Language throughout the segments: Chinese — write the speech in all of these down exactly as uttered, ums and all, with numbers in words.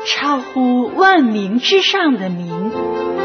超乎万名之上的名。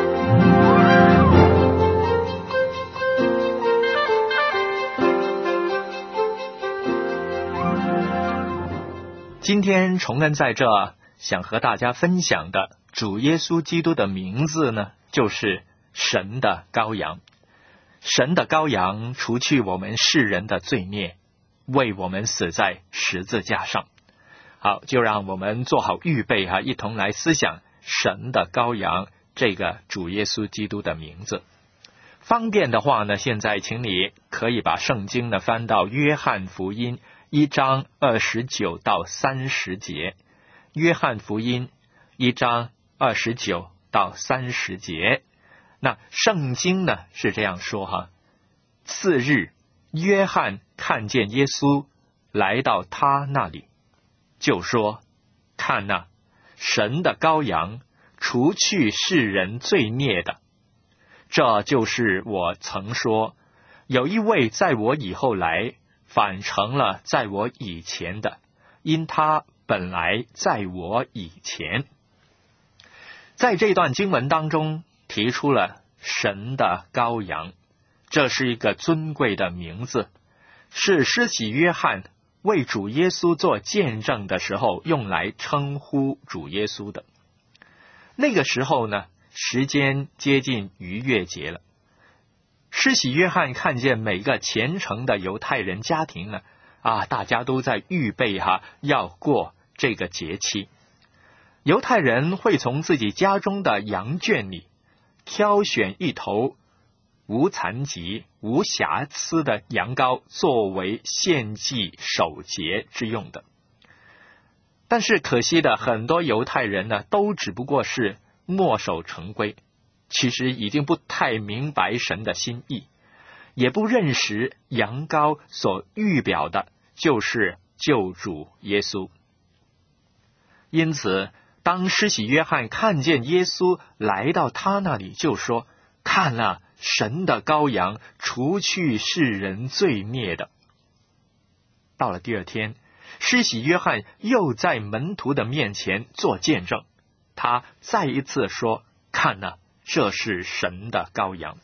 今天崇恩在这想和大家分享的主耶稣基督的名字呢，就是神的羔羊。神的羔羊除去我们世人的罪孽，为我们死在十字架上。好，就让我们做好预备哈，一同来思想神的羔羊这个主耶稣基督的名字。方便的话呢，现在请你可以把圣经呢翻到约翰福音一章二十九到三十节。约翰福音一章二十九到三十节。那圣经呢是这样说哈：次日，约翰看见耶稣来到他那里，就说：看哪，神的羔羊，除去世人罪孽的。这就是我曾说，有一位在我以后来，反成了在我以前的，因他本来在我以前。在这段经文当中提出了神的羔羊，这是一个尊贵的名字，是施洗约翰为主耶稣做见证的时候用来称呼主耶稣的。那个时候呢，时间接近逾越节了。施洗约翰看见每个虔诚的犹太人家庭呢，啊，大家都在预备哈，要过这个节期。犹太人会从自己家中的羊圈里挑选一头无残疾、无瑕疵的羊羔作为献祭守节之用的。但是可惜的，很多犹太人呢，都只不过是墨守成规，其实已经不太明白神的心意，也不认识羊羔所预表的就是救主耶稣。因此当施洗约翰看见耶稣来到他那里，就说：看了神的羔羊，除去世人罪孽的。到了第二天，施洗约翰又在门徒的面前做见证，他再一次说：看哪，这是神的羔羊。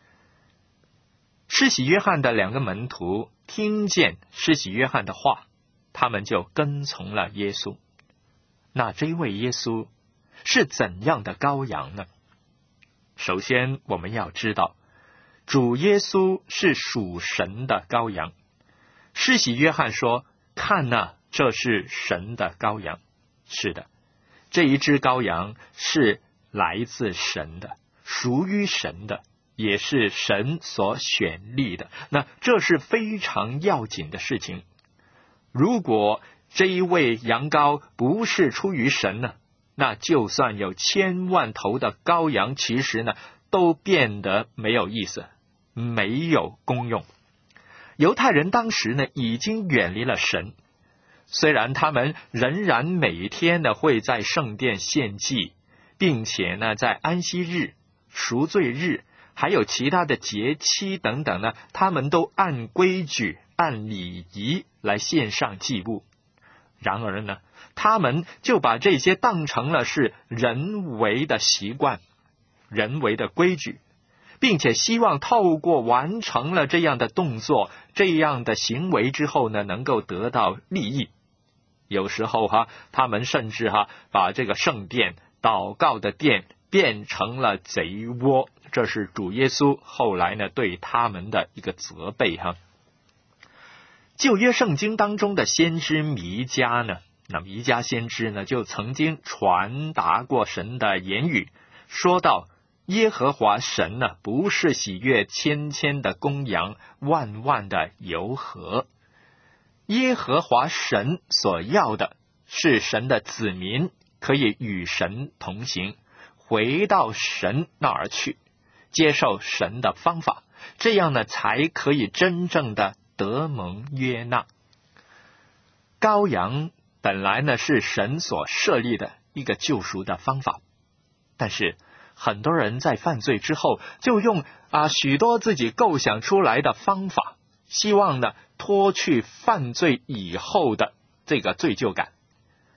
施洗约翰的两个门徒听见施洗约翰的话，他们就跟从了耶稣。那这位耶稣是怎样的羔羊呢？首先我们要知道，主耶稣是属神的羔羊。施洗约翰说：看哪，这是神的羔羊。是的，这一只羔羊是来自神的，属于神的，也是神所选立的。那这是非常要紧的事情。如果这一位羊羔不是出于神呢，那就算有千万头的羔羊，其实呢都变得没有意思，没有功用。犹太人当时呢已经远离了神，虽然他们仍然每天呢会在圣殿献祭，并且呢在安息日、赎罪日还有其他的节期等等呢，他们都按规矩按礼仪来献上祭物。然而呢，他们就把这些当成了是人为的习惯、人为的规矩，并且希望透过完成了这样的动作、这样的行为之后呢，能够得到利益。有时候哈，他们甚至哈把这个圣殿、祷告的殿变成了贼窝，这是主耶稣后来呢对他们的一个责备哈。旧约圣经当中的先知弥迦呢，那弥迦先知呢就曾经传达过神的言语，说到耶和华神呢不是喜悦千千的公羊，万万的油和。耶和华神所要的是神的子民可以与神同行，回到神那儿去，接受神的方法，这样呢才可以真正的得蒙约纳。羔羊本来呢是神所设立的一个救赎的方法，但是很多人在犯罪之后就用啊许多自己构想出来的方法，希望呢脱去犯罪以后的这个罪疚感。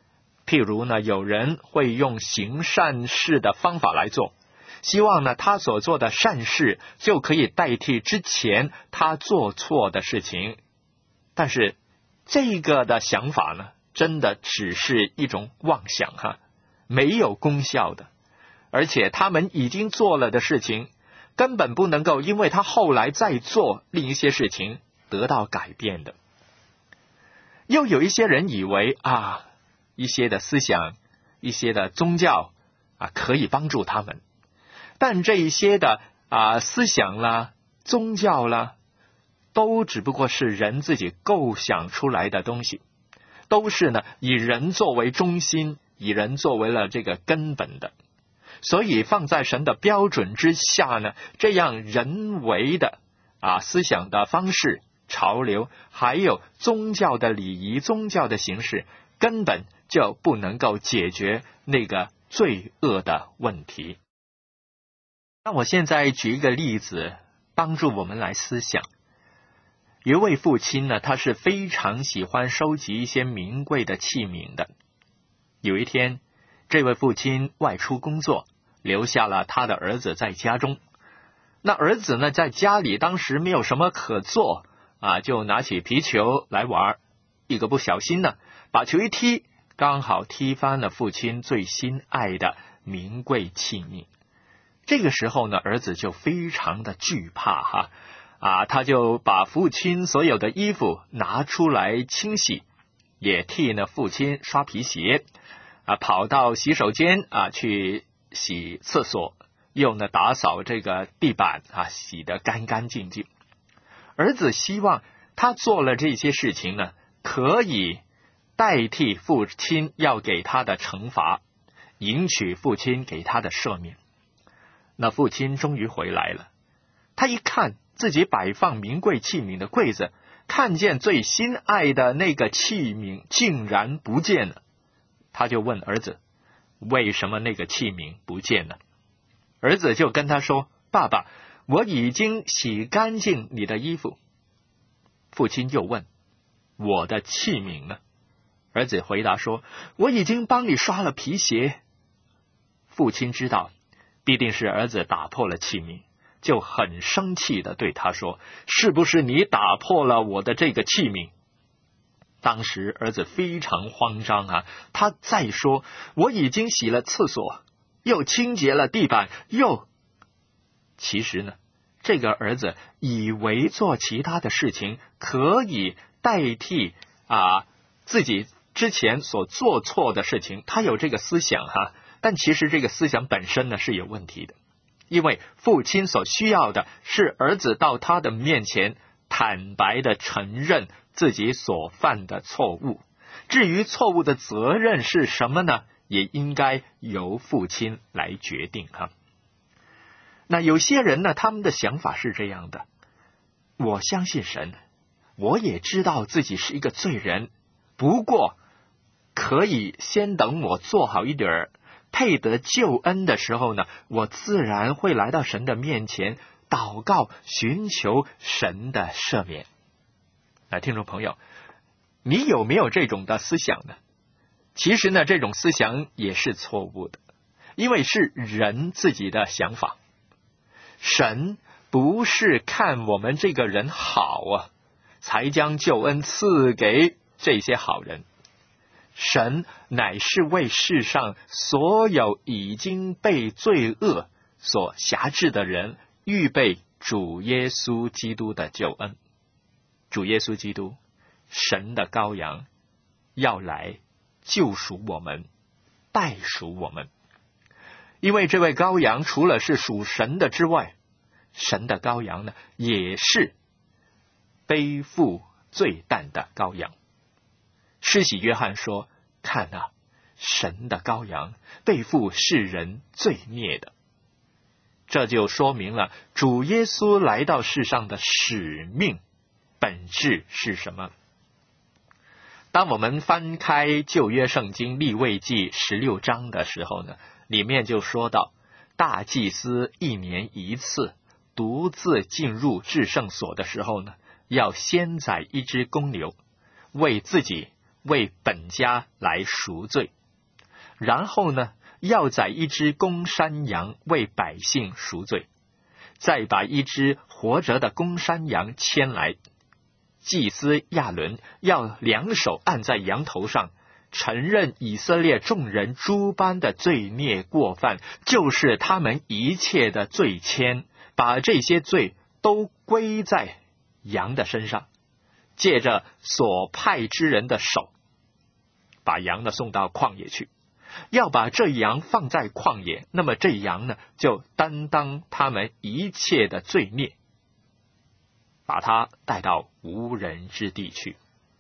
譬如呢，有人会用行善事的方法来做，希望呢他所做的善事就可以代替之前他做错的事情。但是这个的想法呢，真的只是一种妄想哈，没有功效的。而且他们已经做了的事情，根本不能够因为他后来再做另一些事情得到改变的。又有一些人以为啊，一些的思想，一些的宗教啊，可以帮助他们。但这一些的啊思想啦、宗教啦，都只不过是人自己构想出来的东西，都是呢以人作为中心，以人作为了这个根本的。所以放在神的标准之下呢，这样人为的啊思想的方式、潮流，还有宗教的礼仪、宗教的形式，根本就不能够解决那个罪恶的问题。那我现在举一个例子，帮助我们来思想。有一位父亲呢，他是非常喜欢收集一些名贵的器皿的。有一天，这位父亲外出工作，留下了他的儿子在家中。那儿子呢，在家里当时没有什么可做啊，就拿起皮球来玩，一个不小心呢，把球一踢，刚好踢翻了父亲最心爱的名贵器皿。这个时候呢，儿子就非常的惧怕哈，啊，他就把父亲所有的衣服拿出来清洗，也替呢父亲刷皮鞋，啊，跑到洗手间啊去洗厕所，又呢打扫这个地板啊，洗得干干净净。儿子希望他做了这些事情呢，可以代替父亲要给他的惩罚，赢取父亲给他的赦免。那父亲终于回来了，他一看自己摆放名贵器皿的柜子，看见最心爱的那个器皿竟然不见了，他就问儿子，为什么那个器皿不见了？儿子就跟他说，爸爸，我已经洗干净你的衣服。父亲又问，我的器皿呢？儿子回答说，我已经帮你刷了皮鞋。父亲知道必定是儿子打破了器皿，就很生气的对他说，是不是你打破了我的这个器皿？当时儿子非常慌张啊，他再说，我已经洗了厕所，又清洁了地板，又……其实呢，这个儿子以为做其他的事情可以代替啊自己之前所做错的事情，他有这个思想哈，但其实这个思想本身呢是有问题的，因为父亲所需要的是儿子到他的面前坦白的承认自己所犯的错误，至于错误的责任是什么呢，也应该由父亲来决定哈。那有些人呢，他们的想法是这样的，我相信神，我也知道自己是一个罪人，不过可以先等我做好一点，配得救恩的时候呢，我自然会来到神的面前祷告，寻求神的赦免。那听众朋友，你有没有这种的思想呢？其实呢，这种思想也是错误的，因为是人自己的想法。神不是看我们这个人好啊，才将救恩赐给这些好人。神乃是为世上所有已经被罪恶所辖制的人预备主耶稣基督的救恩。主耶稣基督，神的羔羊，要来救赎我们，代赎我们。因为这位羔羊除了是属神的之外，神的羔羊呢，也是背负罪担的羔羊。施洗约翰说，看啊，神的羔羊，背负世人罪孽的。这就说明了主耶稣来到世上的使命本质是什么。当我们翻开旧约圣经利未记十六章的时候呢，里面就说到，大祭司一年一次独自进入至圣所的时候呢，要先宰一只公牛，为自己为本家来赎罪， 然后呢，要宰一只公山羊为百姓赎罪，再把一只活着的公山羊牵来。祭司亚伦要两手按在羊头上，承认以色列众人诸般的罪孽过犯，就是他们一切的罪愆，把这些罪都归在羊的身上，借着所派之人的手，把羊呢送到旷野去。要把这羊放在旷野，那么这羊呢就担当他们一切的罪孽，把它带到无人之地去。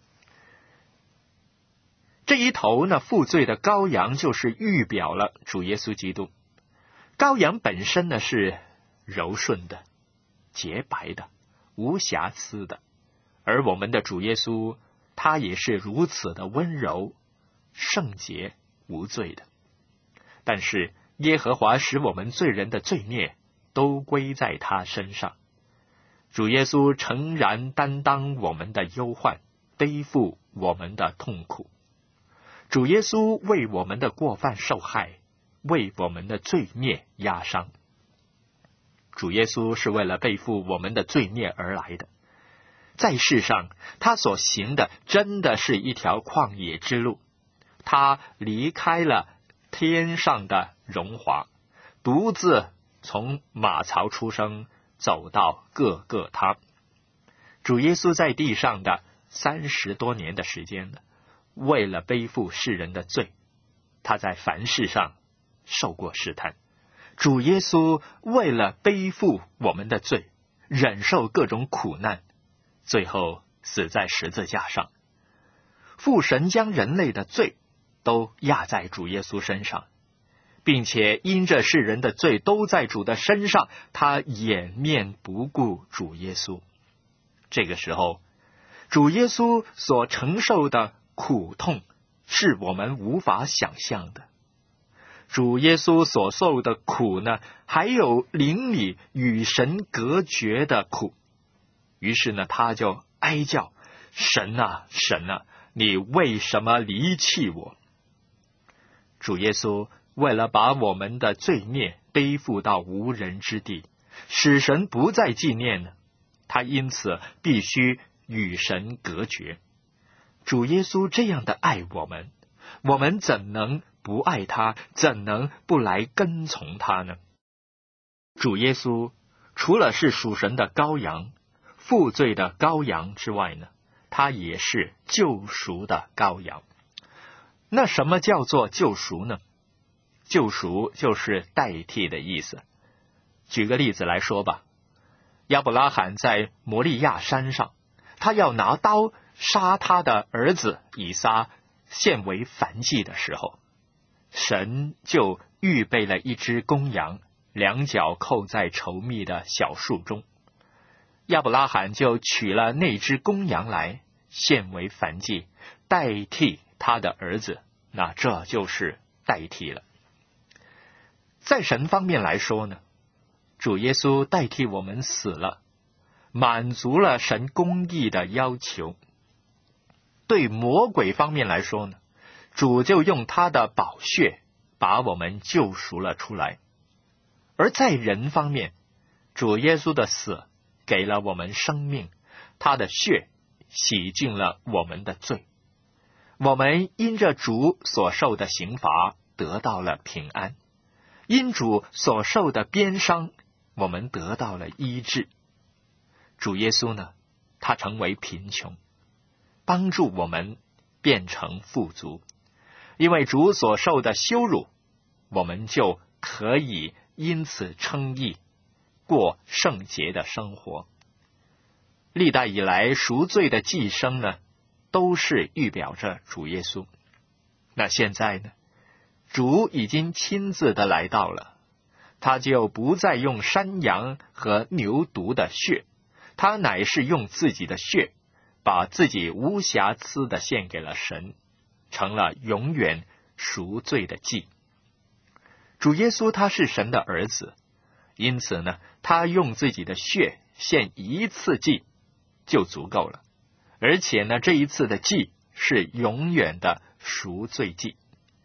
这一头呢负罪的羔羊就是预表了主耶稣基督。羔羊本身呢是柔顺的、洁白的、无瑕疵的，而我们的主耶稣他也是如此的温柔、圣洁、无罪的。但是耶和华使我们罪人的罪孽都归在他身上。主耶稣诚然担当我们的忧患，背负我们的痛苦。主耶稣为我们的过犯受害，为我们的罪孽压伤。主耶稣是为了背负我们的罪孽而来的。在世上，他所行的真的是一条旷野之路。他离开了天上的荣华，独自从马槽出生，走到各个他。主耶稣在地上的三十多年的时间呢，为了背负世人的罪，他在凡事上受过试探。主耶稣为了背负我们的罪，忍受各种苦难，最后死在十字架上。父神将人类的罪都压在主耶稣身上，并且因着世人的罪都在主的身上，他掩面不顾主耶稣。这个时候，主耶稣所承受的苦痛是我们无法想象的。主耶稣所受的苦呢，还有灵里与神隔绝的苦。于是呢，他就哀叫：神啊，神啊，你为什么离弃我？主耶稣为了把我们的罪孽背负到无人之地，使神不再纪念呢，他因此必须与神隔绝。主耶稣这样的爱我们，我们怎能不爱他？怎能不来跟从他呢？主耶稣除了是属神的羔羊、负罪的羔羊之外呢，他也是救赎的羔羊。那什么叫做救赎呢？救赎就是代替的意思。举个例子来说吧，亚伯拉罕在摩利亚山上，他要拿刀杀他的儿子以撒，献为燔祭的时候，神就预备了一只公羊，两脚扣在稠密的小树中。亚伯拉罕就取了那只公羊来，献为燔祭，代替他的儿子。那这就是代替了。在神方面来说呢，主耶稣代替我们死了，满足了神公义的要求。对魔鬼方面来说呢，主就用他的宝血把我们救赎了出来。而在人方面，主耶稣的死给了我们生命，他的血洗净了我们的罪。我们因着主所受的刑罚得到了平安，因主所受的鞭伤，我们得到了医治。主耶稣呢，他成为贫穷，帮助我们变成富足。因为主所受的羞辱，我们就可以因此称义，过圣洁的生活。历代以来赎罪的祭牲呢，都是预表着主耶稣。那现在呢，主已经亲自的来到了，他就不再用山羊和牛犊的血，他乃是用自己的血，把自己无瑕疵的献给了神，成了永远赎罪的祭。主耶稣他是神的儿子，因此呢，他用自己的血献一次祭就足够了。而且呢，这一次的祭是永远的赎罪祭。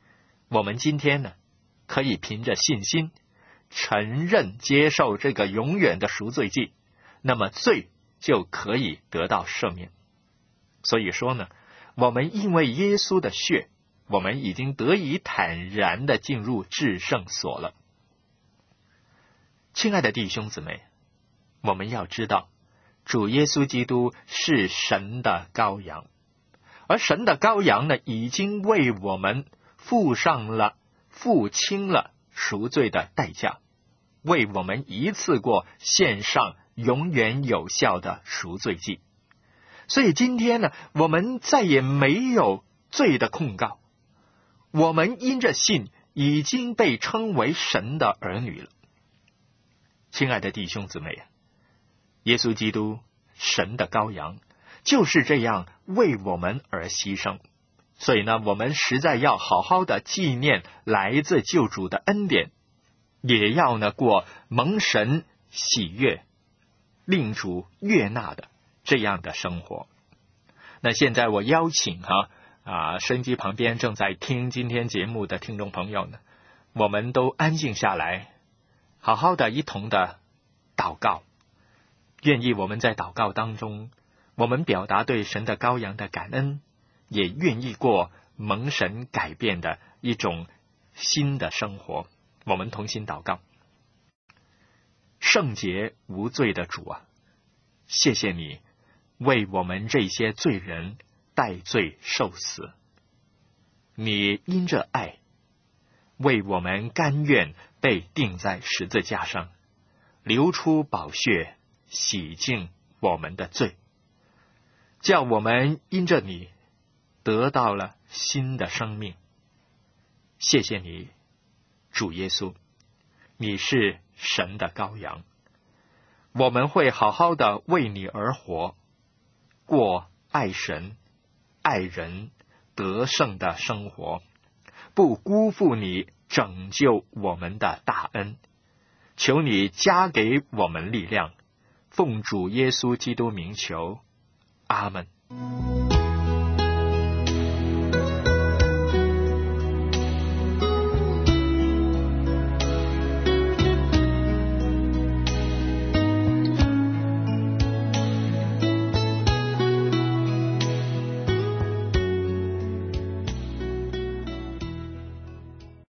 我们今天呢，可以凭着信心承认接受这个永远的赎罪祭，那么罪就可以得到赦免。所以说呢，我们因为耶稣的血，我们已经得以坦然地进入至圣所了。亲爱的弟兄姊妹，我们要知道，主耶稣基督是神的羔羊，而神的羔羊呢，已经为我们付上了、付清了赎罪的代价，为我们一次过献上永远有效的赎罪祭。所以今天呢，我们再也没有罪的控告，我们因着信已经被称为神的儿女了。亲爱的弟兄姊妹，耶稣基督神的羔羊就是这样为我们而牺牲，所以呢，我们实在要好好的纪念来自救主的恩典，也要呢过蒙神喜悦、令主悦纳的这样的生活。那现在我邀请哈啊，收音机旁边正在听今天节目的听众朋友呢，我们都安静下来，好好的一同的祷告。愿意我们在祷告当中，我们表达对神的羔羊的感恩，也愿意过蒙神改变的一种新的生活。我们同心祷告。圣洁无罪的主啊，谢谢你为我们这些罪人代罪受死，你因着爱为我们甘愿被钉在十字架上，流出宝血洗净我们的罪，叫我们因着你得到了新的生命。谢谢你，主耶稣，你是神的羔羊，我们会好好的为你而活，过爱神、爱人、得胜的生活，不辜负你拯救我们的大恩。求你加给我们力量，奉主耶稣基督名求，阿们。